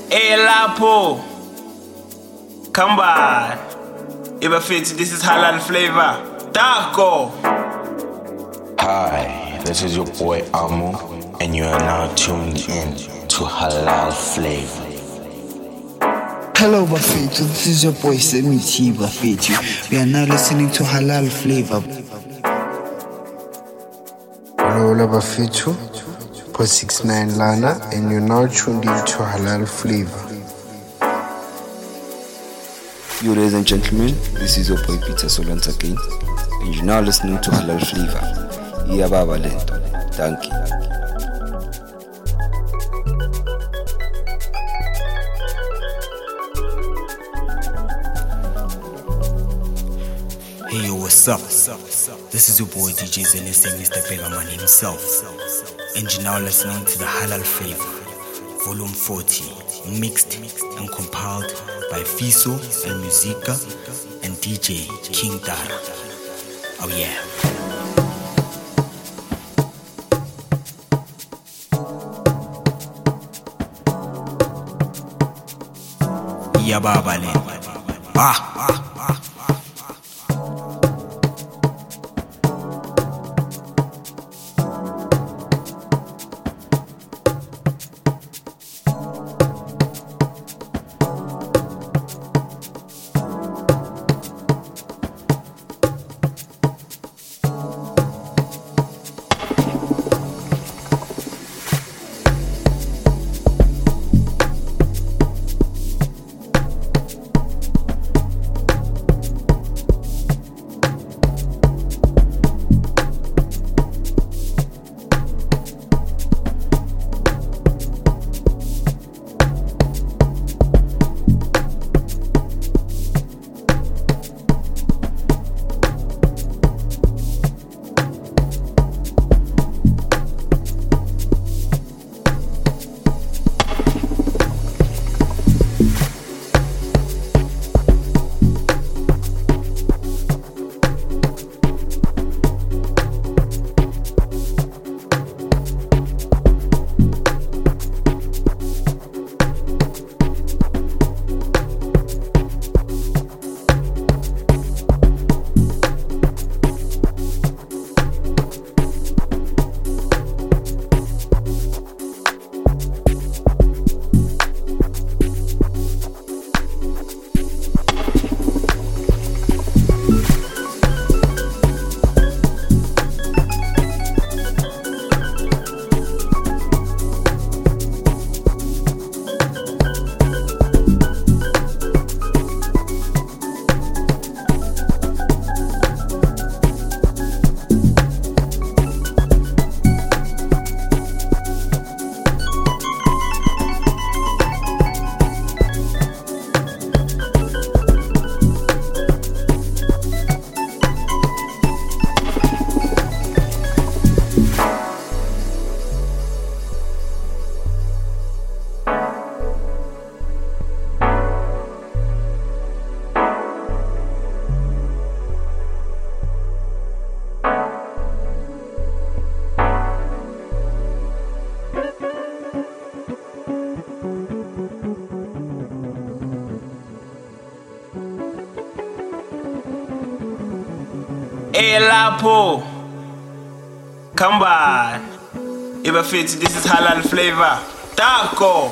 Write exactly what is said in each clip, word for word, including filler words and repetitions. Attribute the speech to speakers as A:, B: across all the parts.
A: Hey Lapo, come by. Iba fit, this is Halal Flavor. Taco.
B: Hi, this is your boy Amo, and you are now tuned in to Halal Flavor.
C: Hello Bafetu, this is your boy Semi T Bafetu. We are now listening to Halal Flavor.
D: Hello Bafetu, for six nine Lana, and you're now tuned into Halal Flavor.
E: Yo, ladies and gentlemen, this is your boy Peter Solans again, and you're now listening to Halal Flavor. Yeah, Baba Lento. Thank you.
F: Hey yo, what's up? This is your boy D J Zenese, Mister Begaman himself, and you're now listening to the Halal Flavor, Volume forty, mixed and compiled by Fiso and Musica and D J King Dara. Oh yeah. Ya baba le. Ah, ah.
A: Hey Lapo, come by. Iba fit, this is Halal Flavor. Taco.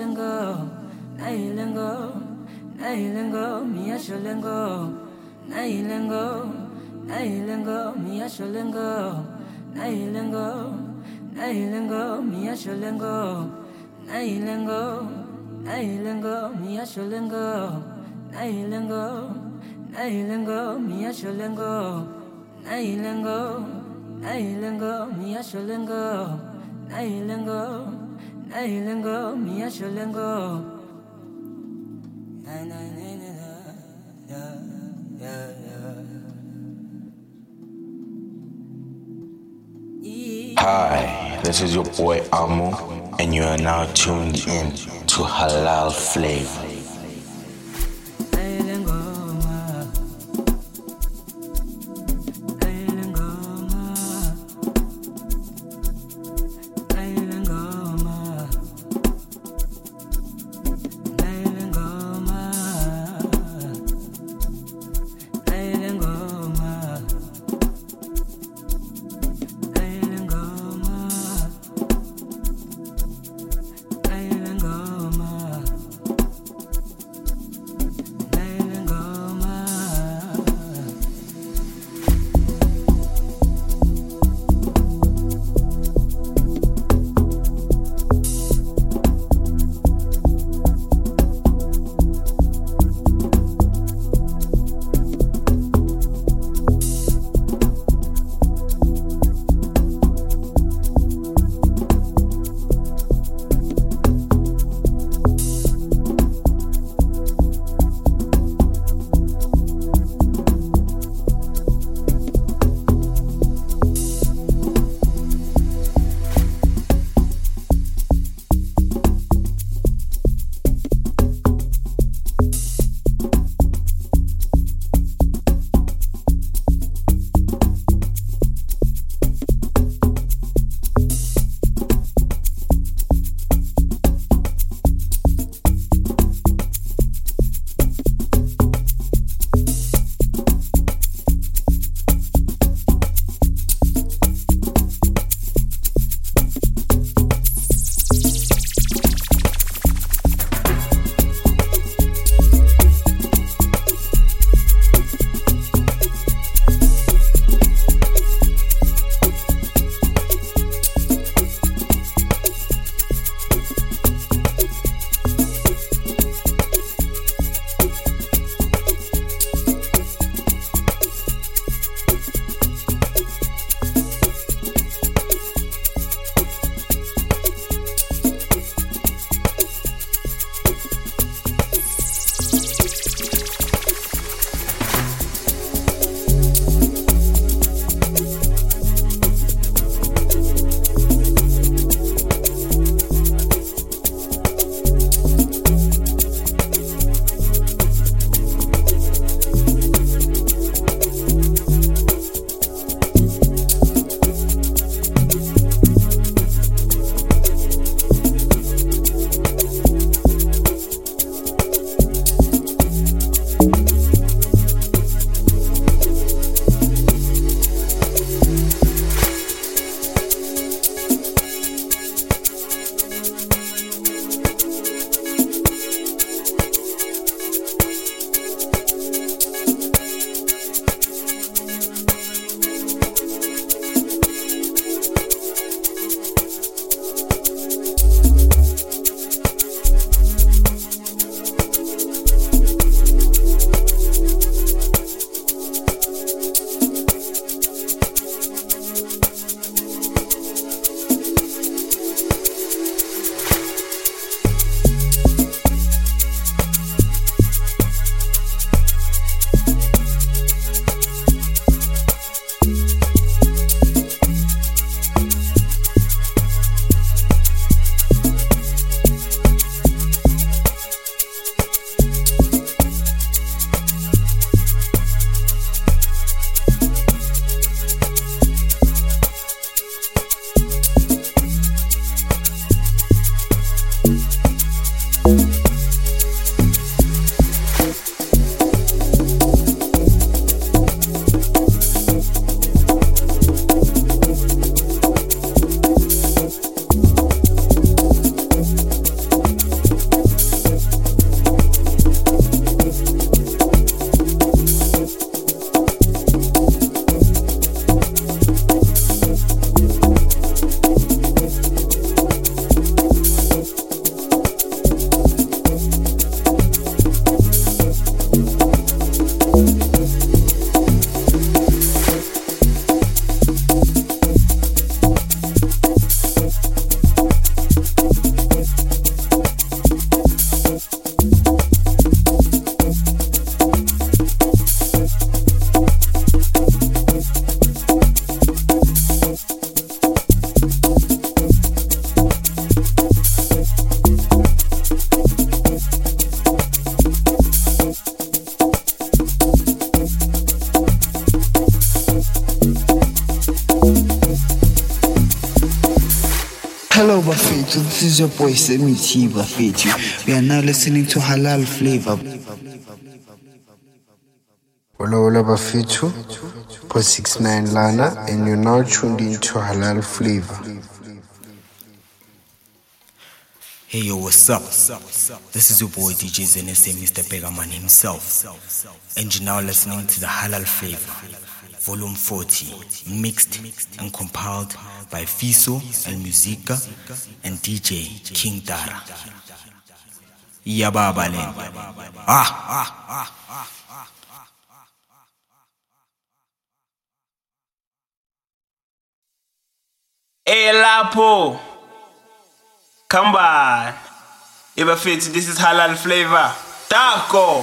G: lengo, nayi lengo, nayi lengo, miyasho lengo, nayi lengo, nayi lengo, miyasho lengo, nayi lengo, nayi lengo, miyasho lengo, nayi lengo, nayi lengo, miyasho lengo, nayi lengo, nayi lengo, miyasho lengo, nayi lengo, nayi lengo, miyasho lengo, nayi lengo, nayi lengo, miyasho lengo.
B: Hi, this is your boy Amo, and you are now tuned in to Halal Flavor.
C: this is your boy Sammy T Bafethu. We are now listening to Halal Flavor.
D: Hola, hola Bafethu, po six nine Lana, and you're now tuned into Halal Flavor.
F: Hey yo, what's up? This is your boy D J Zenese, Mister Pegaman himself. And you're now listening to the Halal Flavor, Volume forty, mixed and compiled by Fiso El Musica and D J King Dara. Yababalen. Ah, ah, ah, ah, ah.
A: Hey Lapo, come by. Ibafethu, this is Halal Flavor. Taco.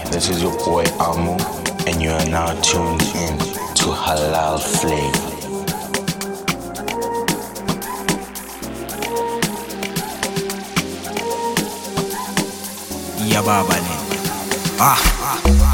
B: This is your boy Amu, and you are now tuned in to Halal Flavor.
F: Ya baba ne. Ah, ah, ah.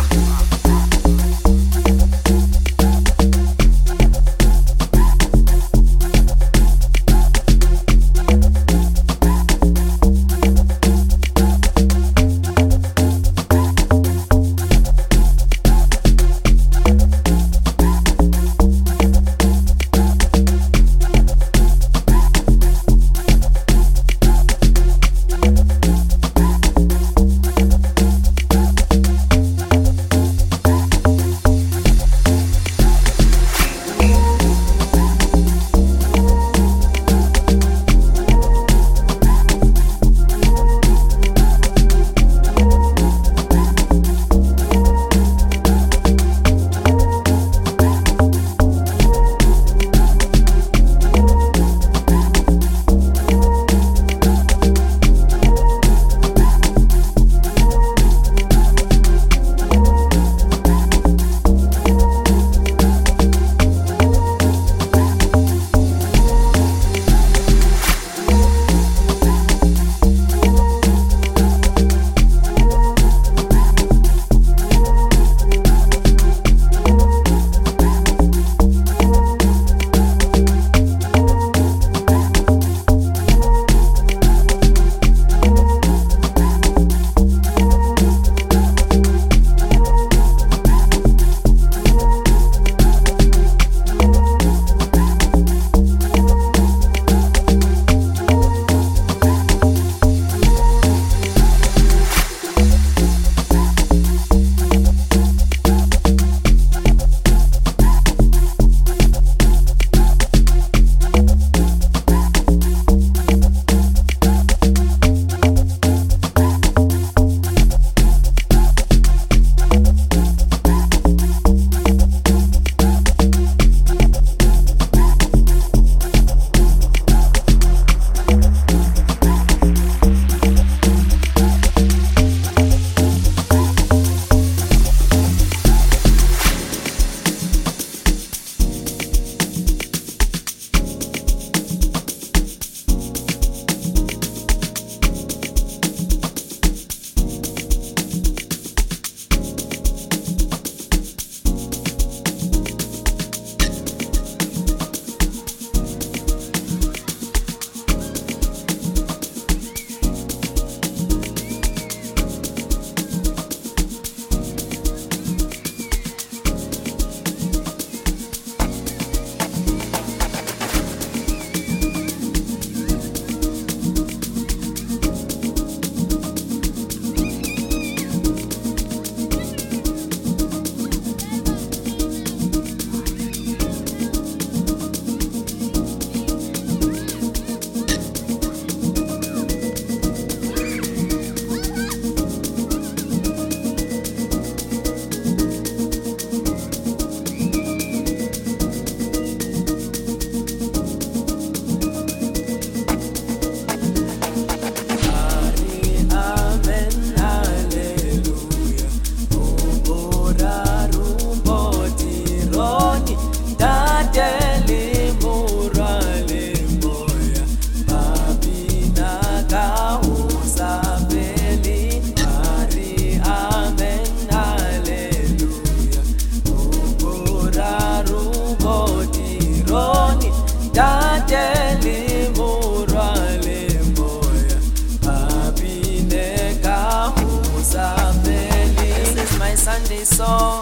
H: song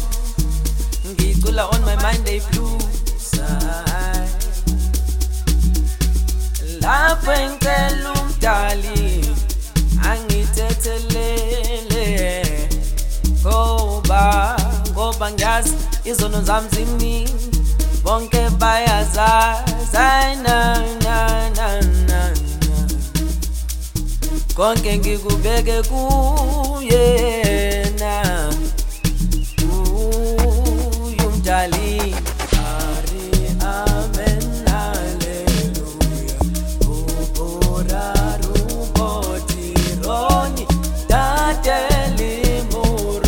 H: ngicula on my Monday blues lapho ngicela umdali angithethelele ngoba ngoba ngiyazi izono zami ziningi bonke bayazazi na na na na konke ngikubeke kuyena uyumdali ari amen haleluya ubora ruboti roni dadeli mur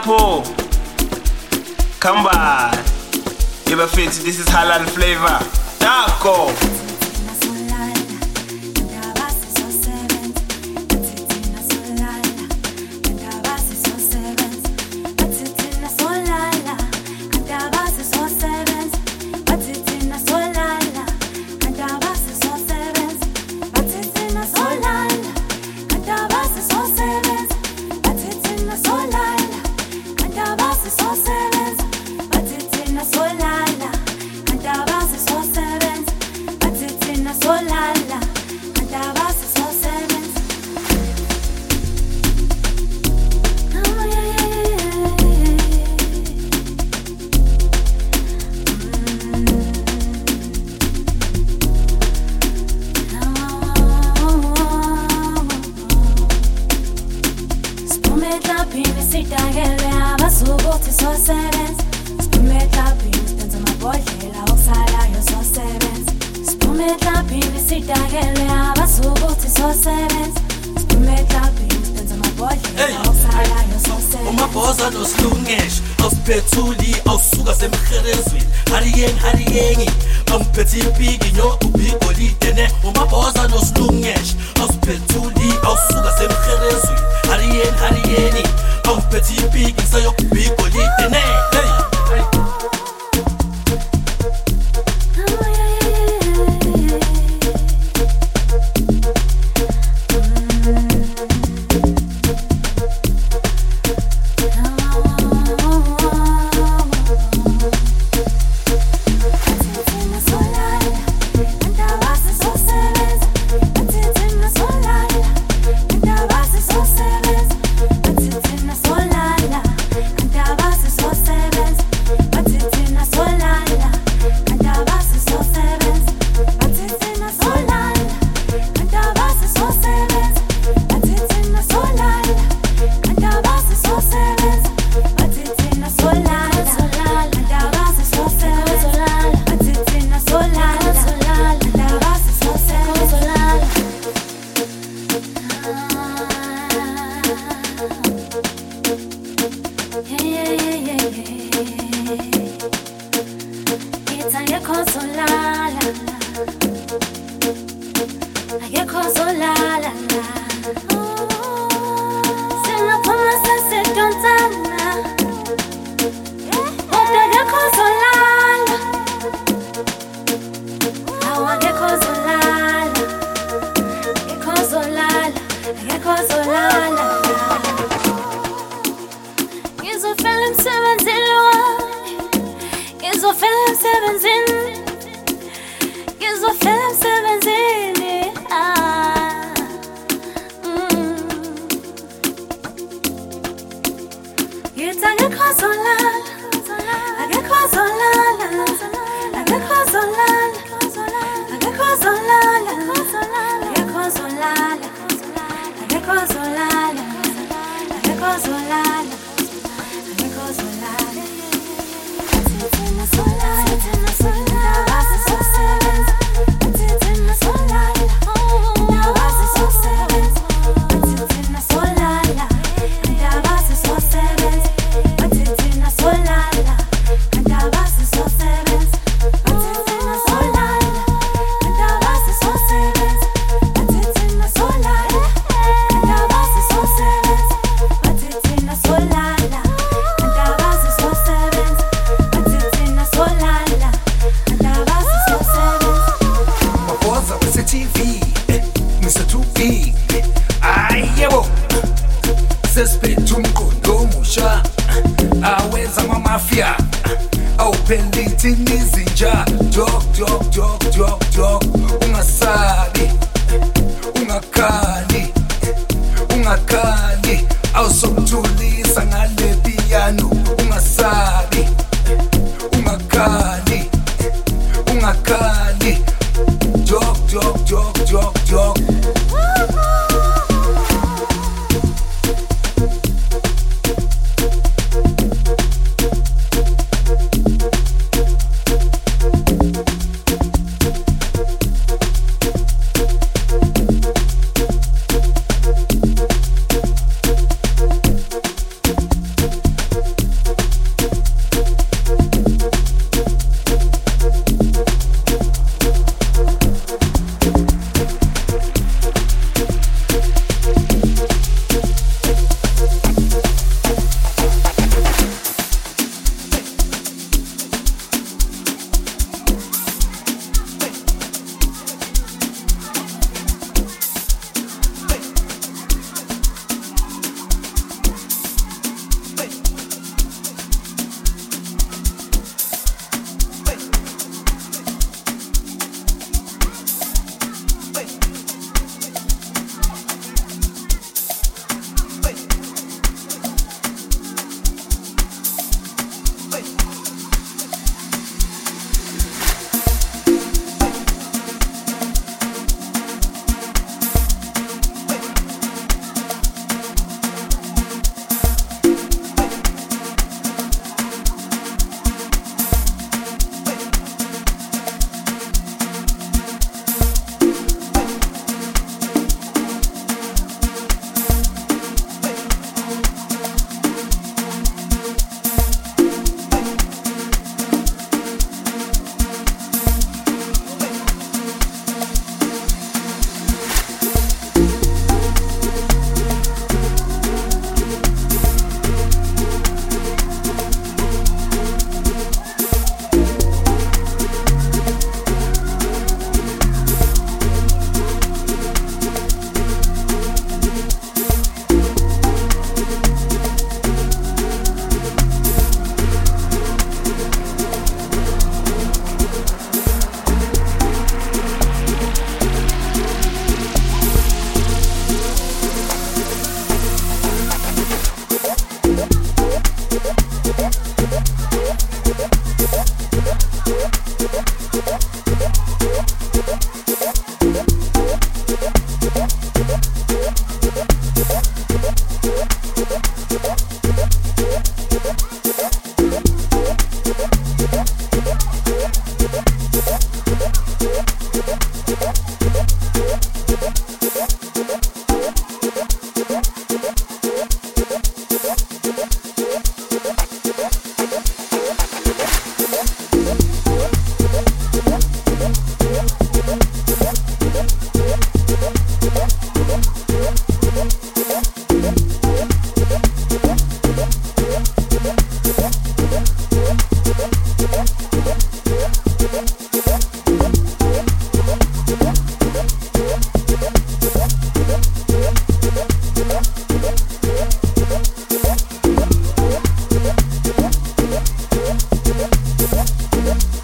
A: lapho. Kamba. Eba fit, this is halal flavor. Taco.
I: Umabhoza nosilungesh awusiphethuli awusuka semherezweni hariyeng hariyengi awuphethe ipiki nyo ubigolide ne umabhoza nosilungesh awusiphethuli awusuka semherezweni hariyeng hariyeni awuphethe ipiki sayokubigolide ne hey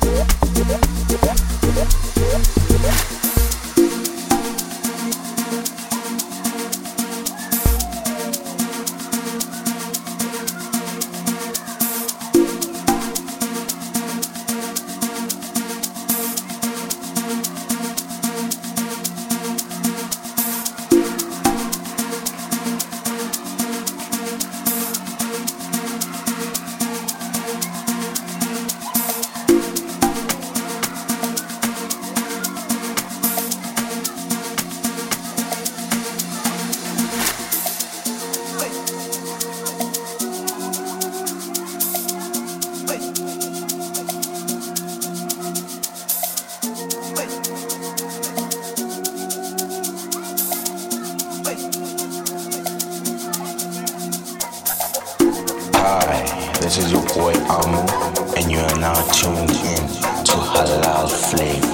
B: This is your boy Amu, and you are now tuned in to Halal Flavor.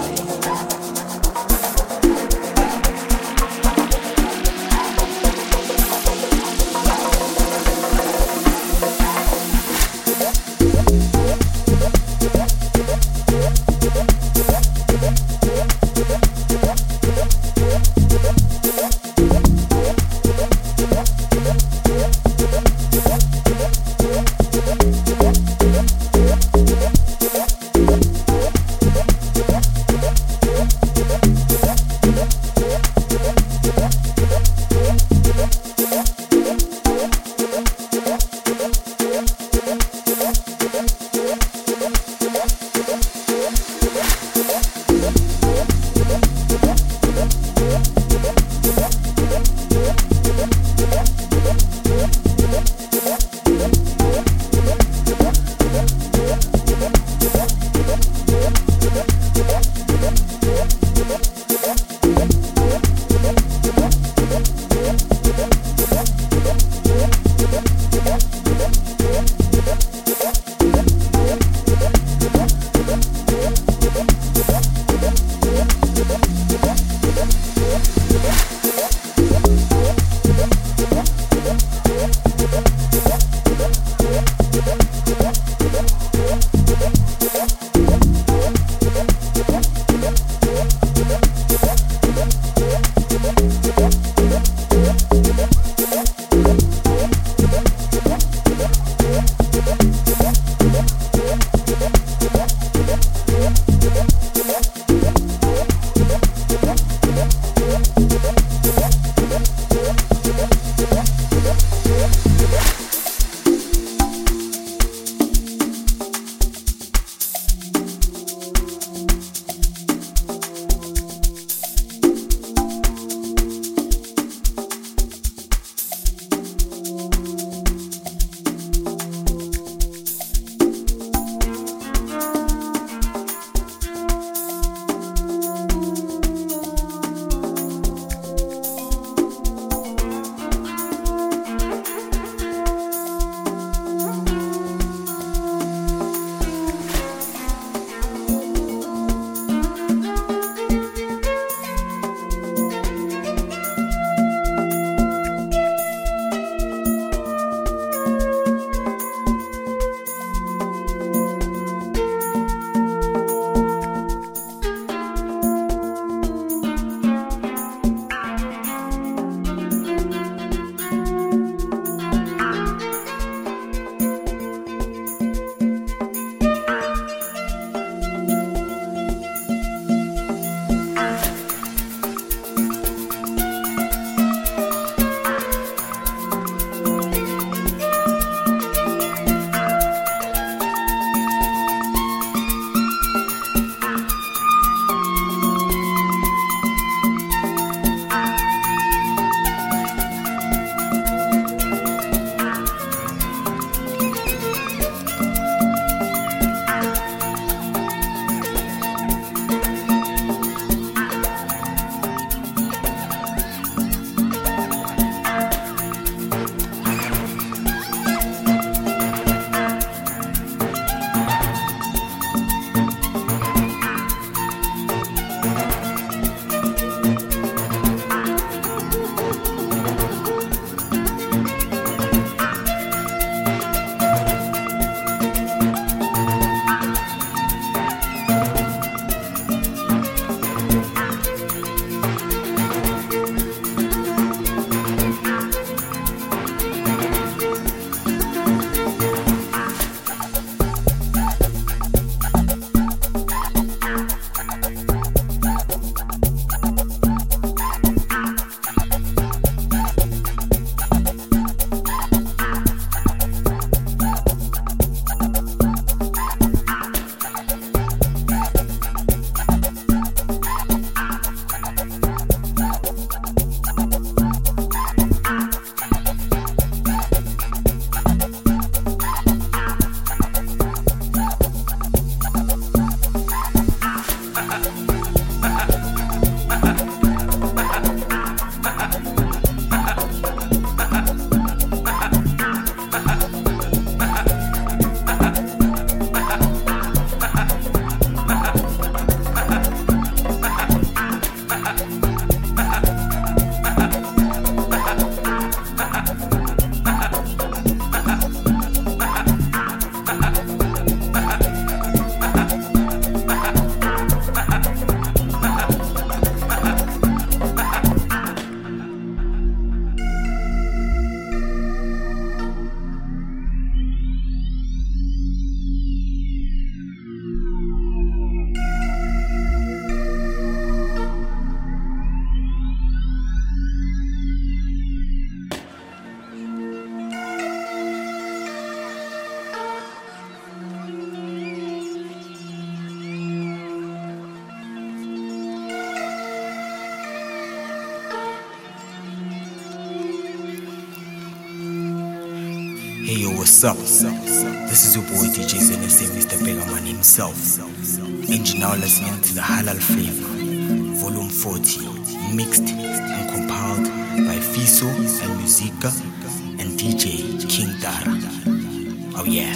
F: what's up? This is your boy D J Zenese, Mister Begaman himself. And you're now listening to the Halal Flavor, Volume forty, mixed and compiled by Fiso and Musica and D J King Dara. Oh yeah.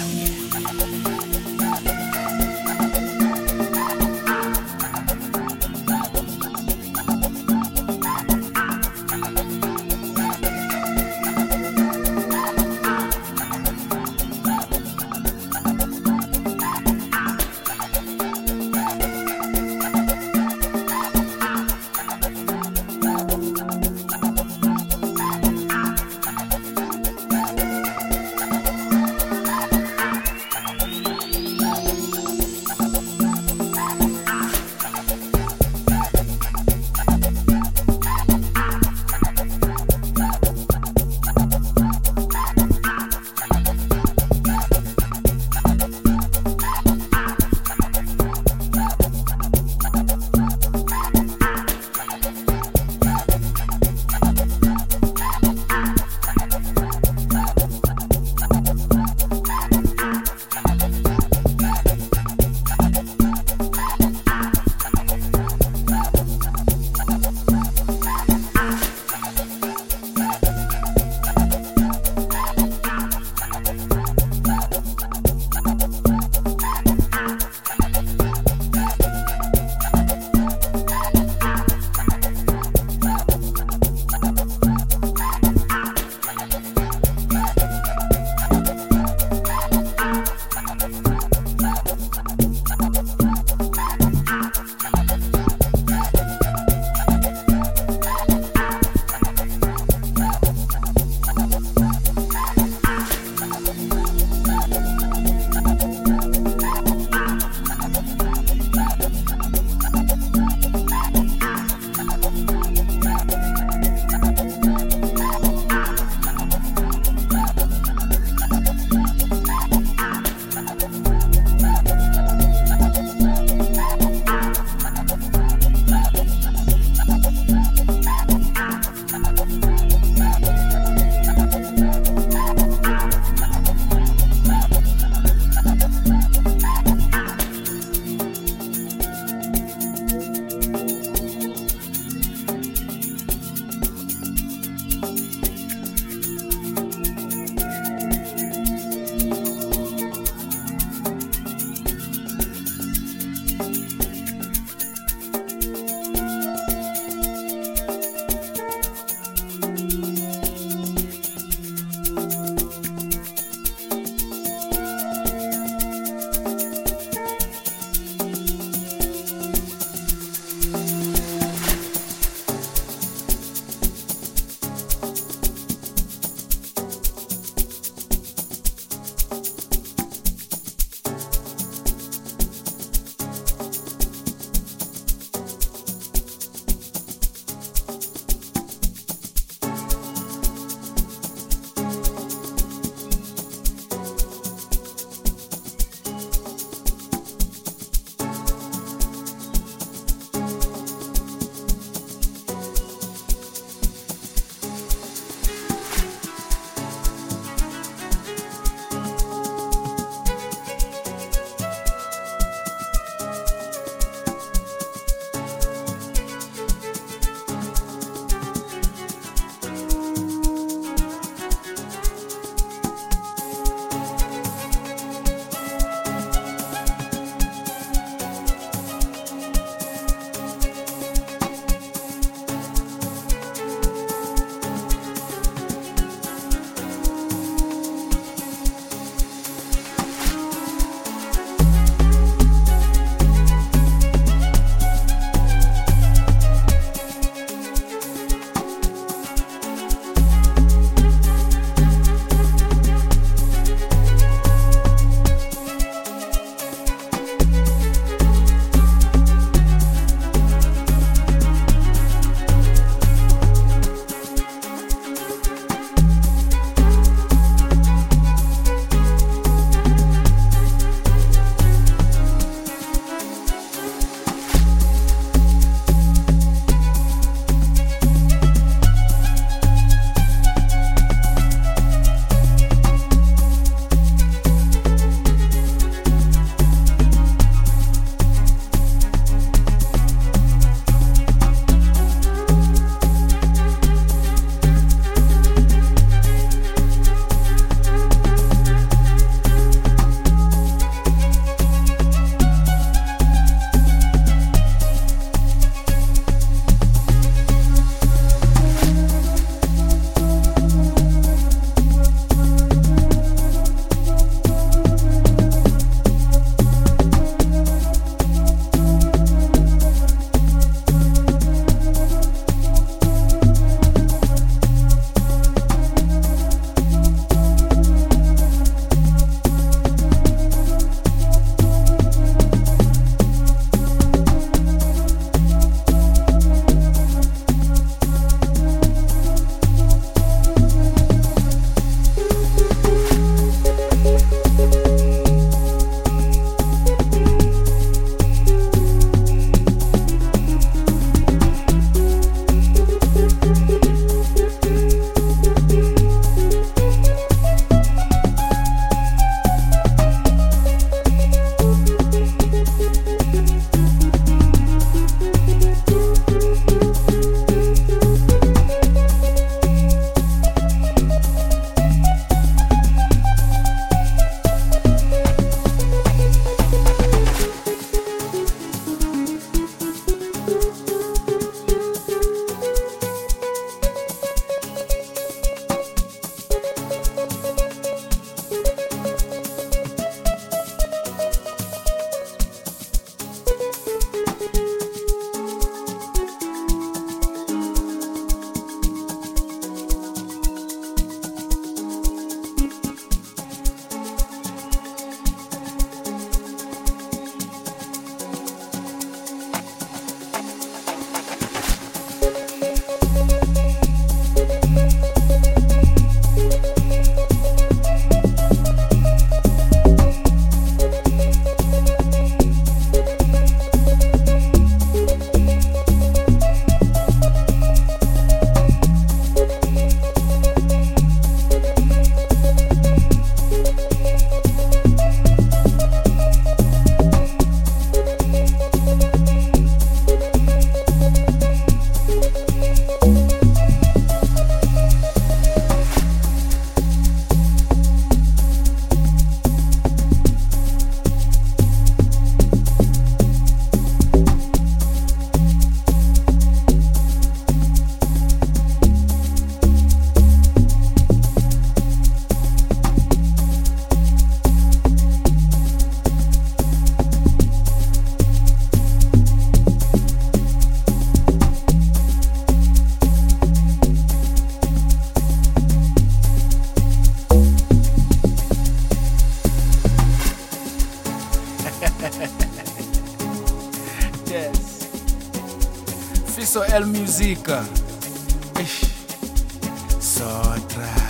J: Gangsters Fiso El Musica Ish Sotra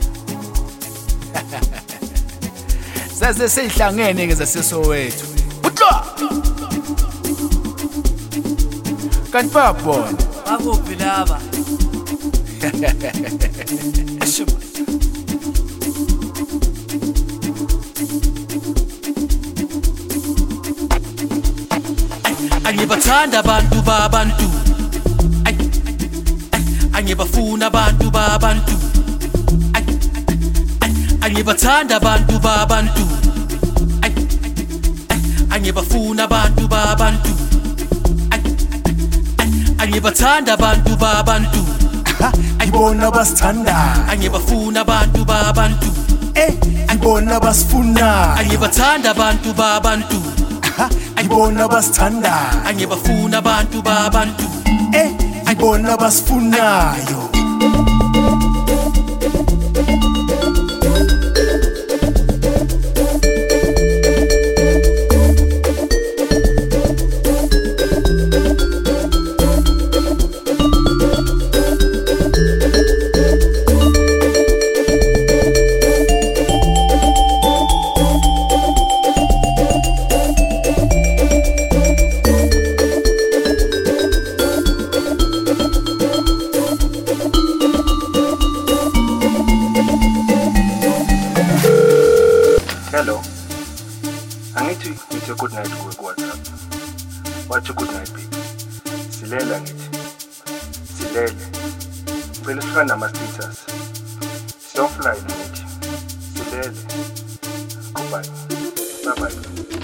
J: Zaze seyihlangene ke zasesowethu Utlo Kanti babona
K: Akuphi laba
I: Angibathanda abantu babantu Angibafuna abantu babantu Angibathanda abantu babantu Angibafuna abantu babantu Angibathanda abantu babantu
J: Ayibona basithanda
I: Angibafuna abantu babantu
J: Eh ayibona basifuna
I: Angibathanda abantu babantu
J: Ayibona basithanda
I: Angibafuna abantu babantu
J: Eh ayibona basifunayo
L: Hello. I need to meet your good night work WhatsApp. What's your good night, baby? Silela ngithi. Silele. Phela sifana nama-status. Siyofly ngithi. Silele. Goodbye. Bye-bye.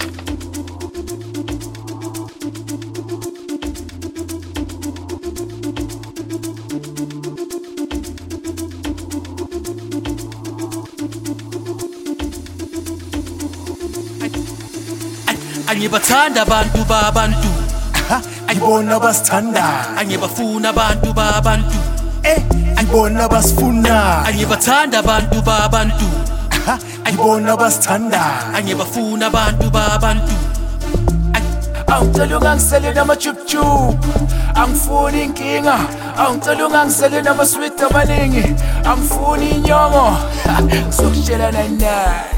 I: Angibathanda abantu babantu
J: Ayibona basithanda
I: Angibafuna abantu babantu
J: Eh ayibona basifuna
I: Angibathanda abantu babantu
J: Ayibona basithanda
I: Angibafuna abantu babantu
J: Angicela ungangisele nama-chup-chup Angifuni inkinga Angicela ungangisele nama-sweet amaningi Angifuni inyongo Ngizokutshela nine-nine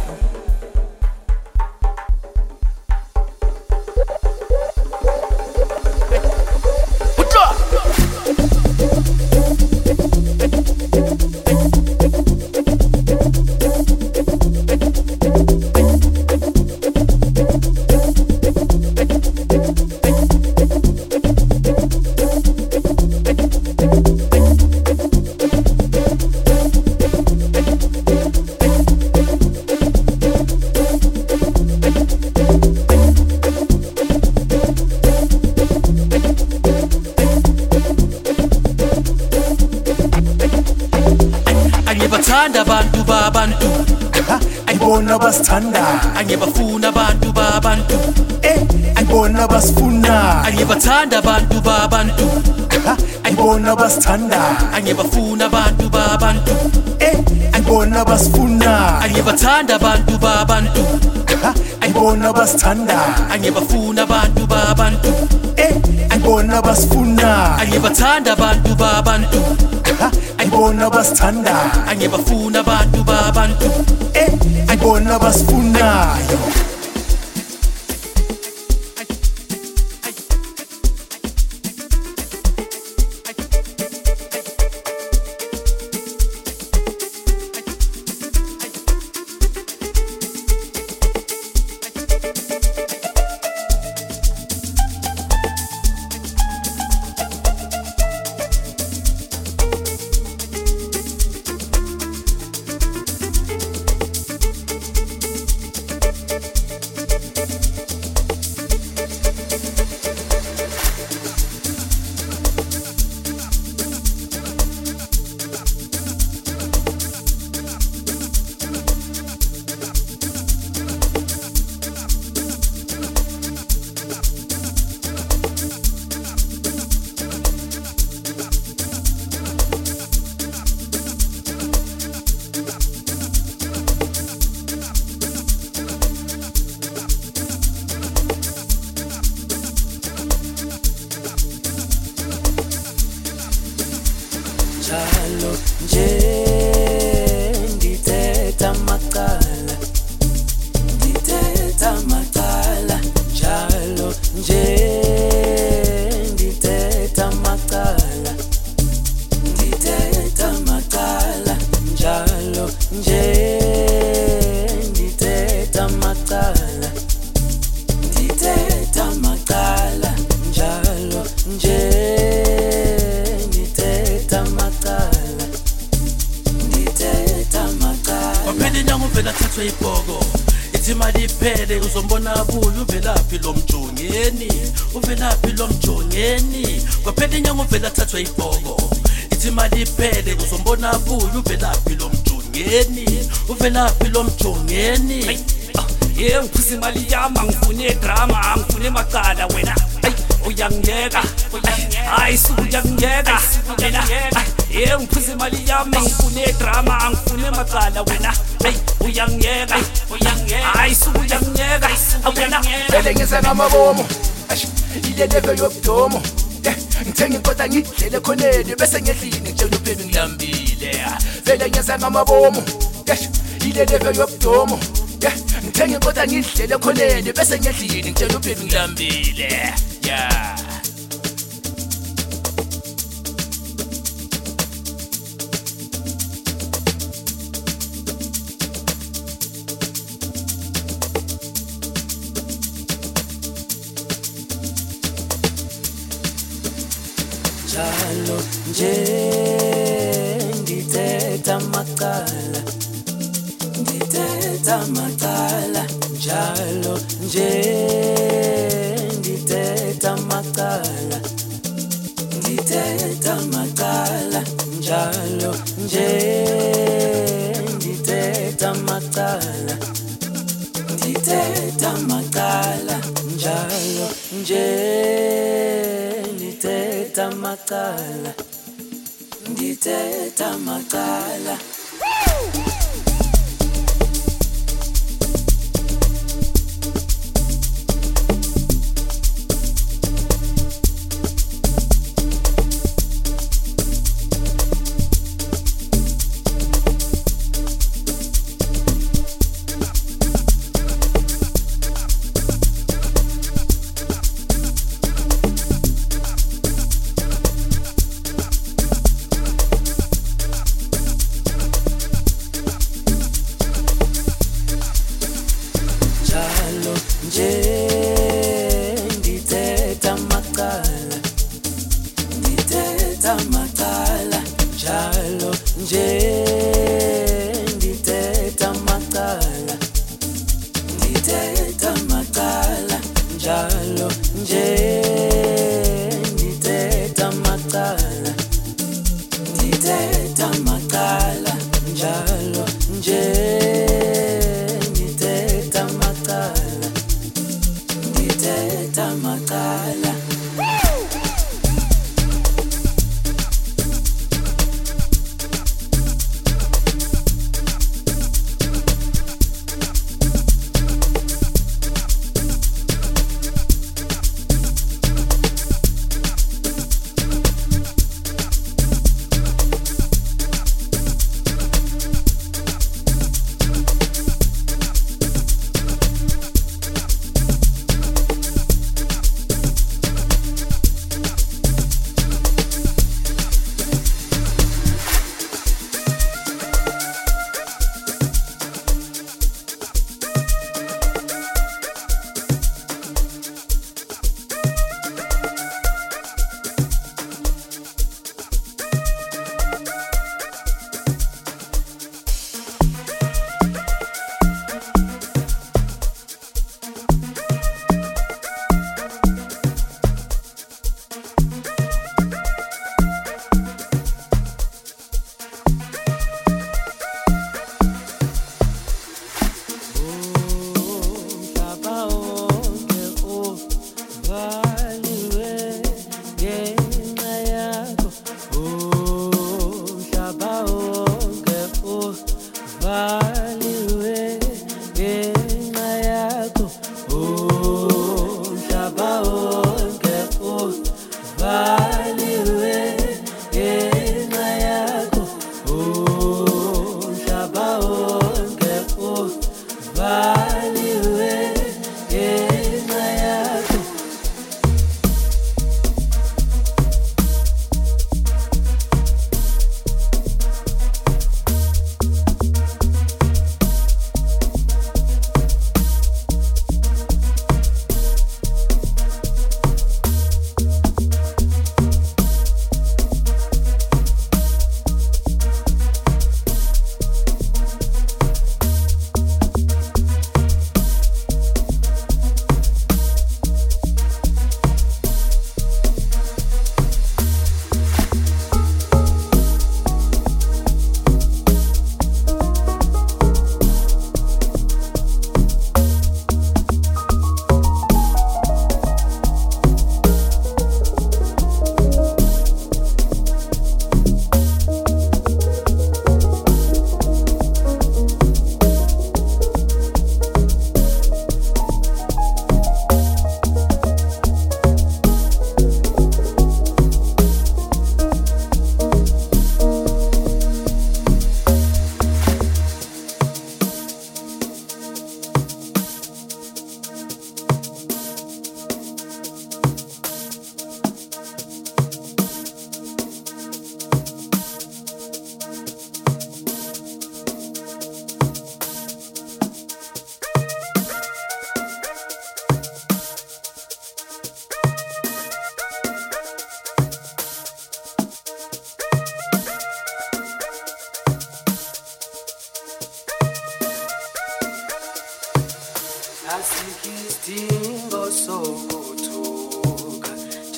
I: Angibathanda abantu babantu
J: Ayibona basithanda
I: Angibafuna abantu babantu
J: Eh ayibona basifuna
I: Angibathanda abantu babantu
J: Ayibona basithanda
I: Angibafuna abantu babantu
J: Eh ayibona basifuna
I: Angibathanda abantu babantu
J: Ayibona basithanda
I: Angibafuna abantu babantu
J: Eh ayibona basifuna
I: Angibathanda abantu babantu
J: Ayibona basithanda
I: Angibafuna abantu babantu
J: Eh ayibona basifunayo
H: njalo nje ndithetha macala ndithetha macala njalo nje ndithetha macala ndithetha macala njalo nje ndithetha macala ndithetha macala njalo nje ndithetha macala ndithetha macala
I: waphela inyanga uvela thathwe ibhoko ithi imali iphele uzombona buyo uvelaphi lo mjongeni uvelaphi lo mjongeni kwaphela inyanga uvela thathwe ibhoko ithi imali iphele uzombona buyo uvelaphi lo mjongeni uvelaphi lo mjongeni
K: ye ngiphuza imali yami angifune drama angifune macala wena uyangiyeka hayi sukuyangiyeka wena ye ngiphuza imali yami angifune drama angifune macala wena uyangiyeka hayi sukuyangiyeka wena
J: vele ngenza ngamabomo ile level yobudomo ngithenga inkoda ngidlele khoneni bese ngedlini ngitshela uphebe ngilambile vele ngenza ngamabomo ile level yobudomo ngithenga inkoda ngidlele khoneni bese ngedlini ngitshela uphebe ngilambile yeah
H: njalo nje ndithetha macala ndithetha macala njalo nje ndithetha macala ndithetha macala njalo nje ndithetha macala ndithetha macala njalo nje ndithetha macala ndithetha macala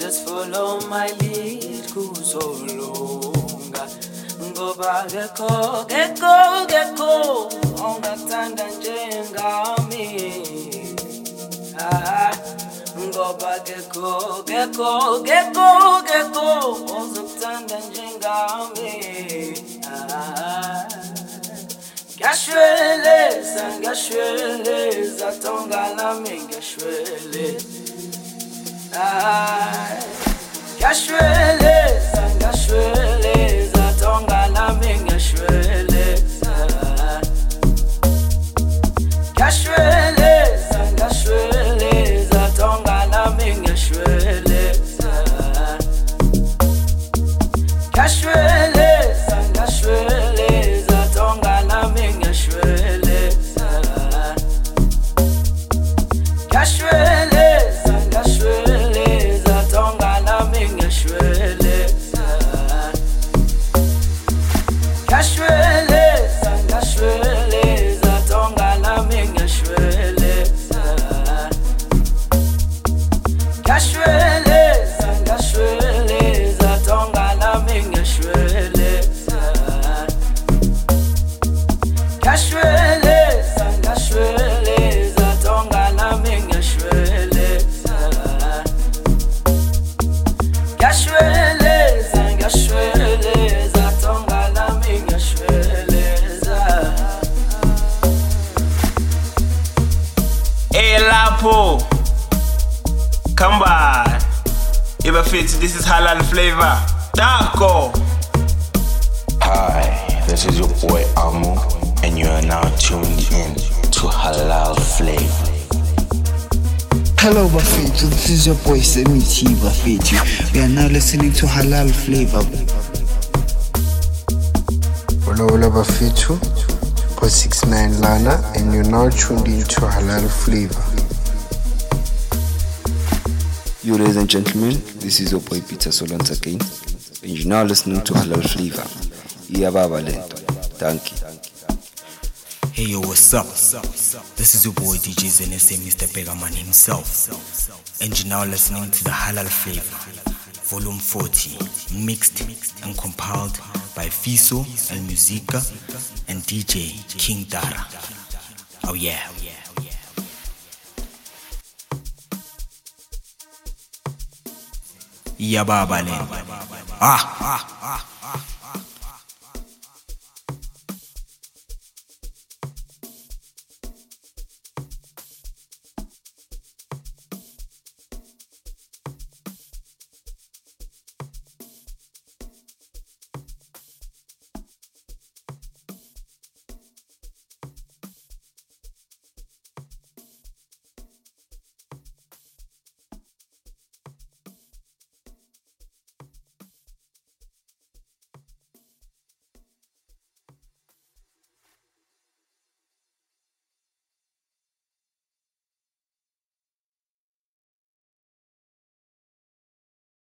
M: just follow my lead kuzolunga ngoba gekho gekho gekho ongathanda njengami ah ngoba gekho gekho gekho gekho ozokuthanda njengami ah ngashweleza ngashweleza tonga lami ngashweleza ah ngashweleza ngashweleza tonga lami ngashweleza ngashweleza ngashweleza tonga lami ngashweleza ngashweleza ngashweleza tonga lami ngashweleza ngashweleza ngashweleza tonga lami ngashweleza ngashweleza ngashweleza tonga lami ngashweleza ngashweleza ngashweleza tonga lami ngashweleza ngashweleza ngashweleza tonga lami ngashweleza ngashweleza ngashweleza tonga lami ngashweleza
A: Elapo Kamba Iba Fit, this is Halal Flavor Taco.
B: Hi, this is your boy Amo, and you are now tuned in to Halal Flavor.
C: Hello Bafetu, this is your boy Semi T Bafetu. We are now listening to Halal Flavor.
D: Hola hola Bafetu, four six nine Lana, and you're now tuned into Halal Flavor.
E: You ladies and gentlemen, this is your boy Peter Solonza again, and you're now listening to Halal Flavor. Yeah, Baba Lento. Thank you.
F: Hey yo, what's up? This is your boy D J Zenese, Mister Pegaman himself, and you're now listening to the Halal Flavor, Volume forty, mixed and compiled by Fiso and Musica and D J King Dara. Oh yeah. Yeah, Baba Lento. Ah, ah, ah.